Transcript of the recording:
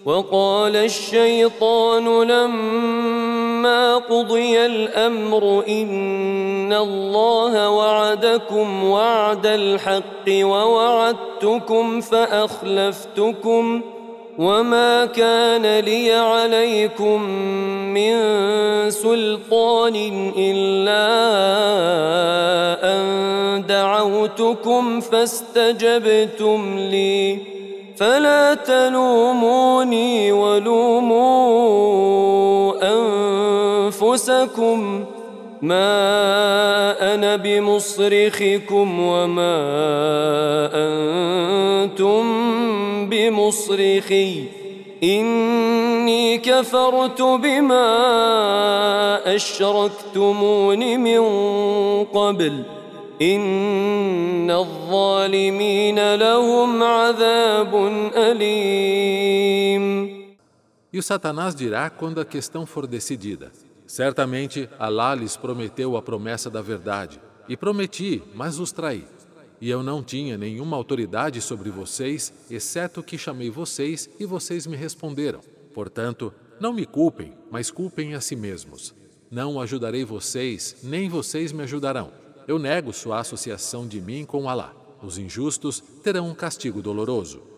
وقال الشيطان لما قضي الأمر إن الله وعدكم وعد الحق ووعدتكم فأخلفتكم وما كان لي عليكم من سلطان إلا أن دعوتكم فاستجبتم لي فلا تلوموني ولوموا أنفسكم ما أنا بمصرخكم وما أنتم بمصرخي إني كفرت بما أشركتمون من قبل إن الظالمين لهم عذاب أليم. E o Satanás dirá quando a questão for decidida: certamente Alá lhes prometeu a promessa da verdade, e prometi, mas os traí. E eu não tinha nenhuma autoridade sobre vocês, exceto que chamei vocês e vocês me responderam. Portanto, não me culpem, mas culpem a si mesmos. Não ajudarei vocês, nem vocês me ajudarão. Eu nego sua associação de mim com Alá. Os injustos terão um castigo doloroso.